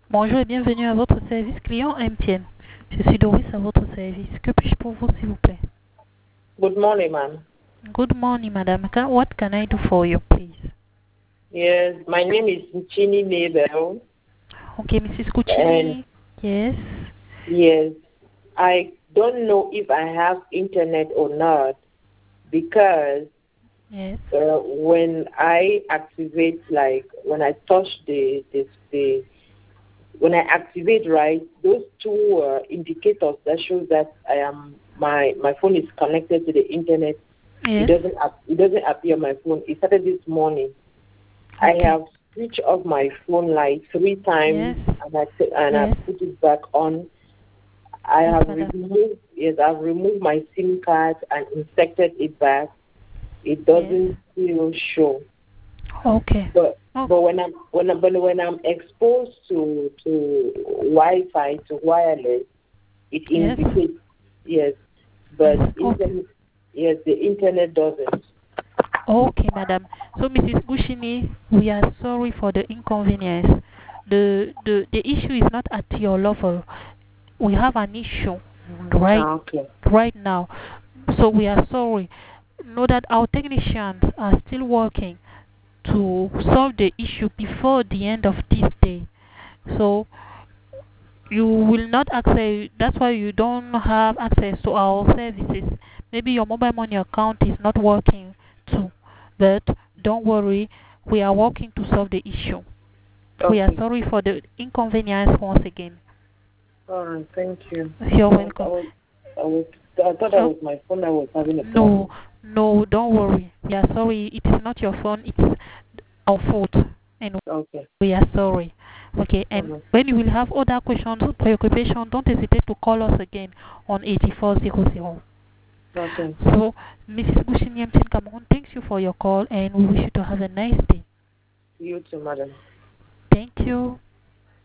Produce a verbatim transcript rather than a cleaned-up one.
Bonjour et bienvenue à votre service client M T N. Je suis Doris à votre service. Que puis-je pour vous, s'il vous plaît? Good morning, ma'am. Good morning, madam. Can, what can I do for you, please? Yes, my name is Nchini Mabel. Okay, Missus Kuchini. And Yes. yes, I don't know if I have internet or not because Yes. uh, when I activate, like when I touch the the, the when I activate, right, those two uh, indicators that shows that I am my my phone is connected to the internet. Yes. It doesn't ap- it doesn't appear on my phone. It started this morning. Okay. I have switched off my phone light three times, Yes. and I t- and Yes. I put it back on. I Yes, have madam. removed yes, I've removed my SIM card and inserted it back. It doesn't still show. Okay. But Oh, but when I'm when I'm, but when I'm exposed to to Wi-Fi to wireless, it yes. indicates yes, but Yes. Okay. internet yes the internet doesn't. Okay, madam. So, Missus Kuchini, we are sorry for the inconvenience. The, the, the issue is not at your level. We have an issue right Ah, okay. right now. So we are sorry. Know that our technicians are still working to solve the issue before the end of this day. So you will not access, that's why you don't have access to our services. Maybe your mobile money account is not working too. But don't worry, we are working to solve the issue. We are Okay. sorry for the inconvenience once again. All right. Thank you. You're I welcome. was, I was, I thought that Oh, was my phone that was having a no, problem. no, don't worry. We are sorry. It is not your phone. It's our fault, and Okay. we are sorry. Okay, All and right. when you will have other questions, preoccupation, don't hesitate to call us again on eighty-four hundred. Okay. So, Missus Bushinyamtin Cameron, thanks you for your call, and we wish you to have a nice day. You too, madam. Thank you.